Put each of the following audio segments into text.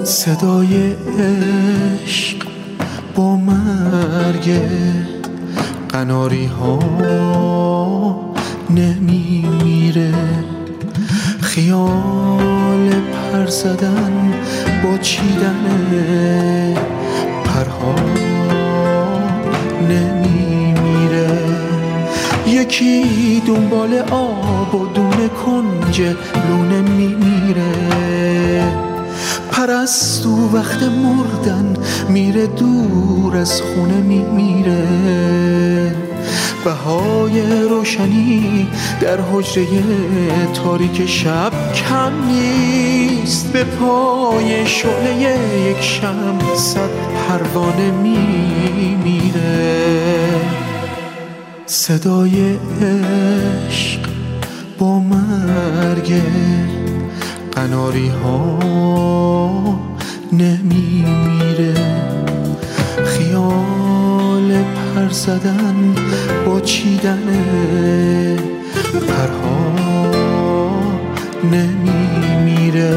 صدای عشق با مرگ قناری ها نمیمیره، خیال پر زدن با چیدن پرها نمیمیره. یکی دنبال آب و دونه کنج لونه میمیره، پرستو وقت مردن میره دور از خونه میمیره. بهای روشنی در حجره تاریک شب کم نیست، به پای شعله یک شمع صد پروانه میمیره. صدای عشق با مرگ قناری ها نمیمیره، خیال پر زدن با چیدن پرها نمیمیره.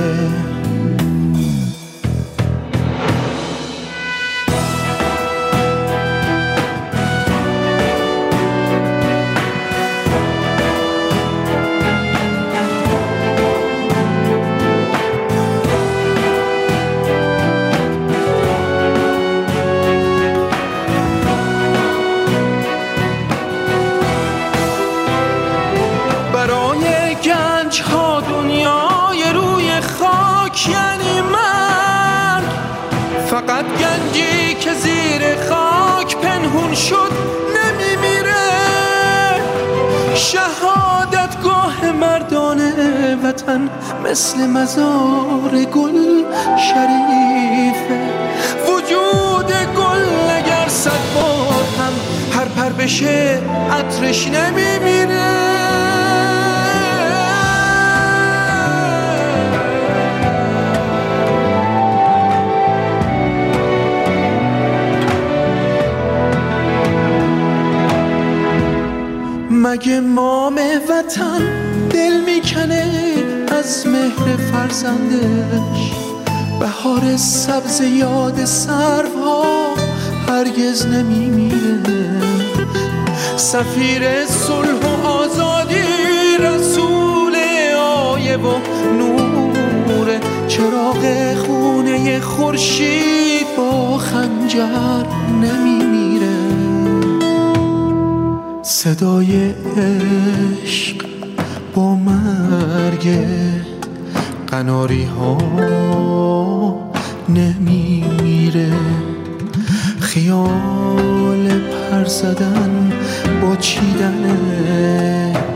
گنج ها دنیای روی خاک یعنی من، فقط گنجی که زیر خاک پنهون شد نمیمیره. شهادتگاه مردان وطن مثل مزار گل شریفه، وجود گل اگر 100 بار هم هر پر بشه عطرش نمیمیره. مگه مام وطن دل میکنه از مهر فرزندش؟ بهار سبز یاد سروها هرگز نمیمیره. سفیر صلح و آزادی رسول آیه و نور، چراغ خونه خورشید با خنجر نمیمیره. صدای عشق با مرگ قناری ها نمیمیره، خیال پر زدن با چیدن